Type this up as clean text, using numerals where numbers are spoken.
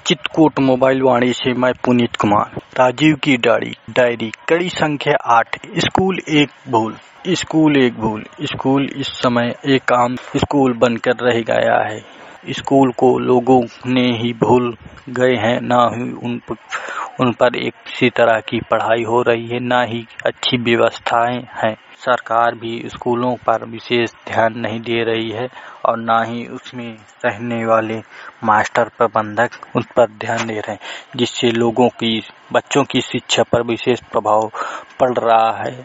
Chitrakoot mobile वाणी से मैं पुनीत कुमार। राजीव की डायरी कड़ी संख्या 8। स्कूल एक भूल। स्कूल इस समय एक आम स्कूल बनकर रह गया है। स्कूल को लोगों ने ही भूल गए हैं, ना ही उन पर एक किसी तरह की पढ़ाई हो रही है, ना ही अच्छी व्यवस्थाएं हैं। सरकार भी स्कूलों पर विशेष ध्यान नहीं दे रही है और ना ही उसमें रहने वाले मास्टर प्रबंधक उन पर ध्यान दे रहे हैं, जिससे बच्चों की शिक्षा पर विशेष प्रभाव पड़ रहा है।